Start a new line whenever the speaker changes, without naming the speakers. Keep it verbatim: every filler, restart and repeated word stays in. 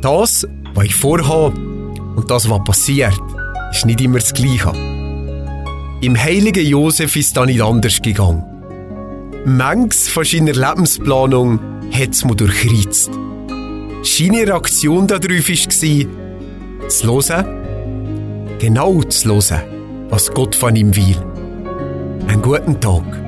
Das, was ich vorhabe und das, was passiert, ist nicht immer das Gleiche. Im heiligen Josef ist das nicht anders gegangen. Manches von seiner Lebensplanung hat es mir durchkreuzt. Seine Reaktion darauf war, zu hören, genau zu hören, was Gott von ihm will. Einen guten Tag.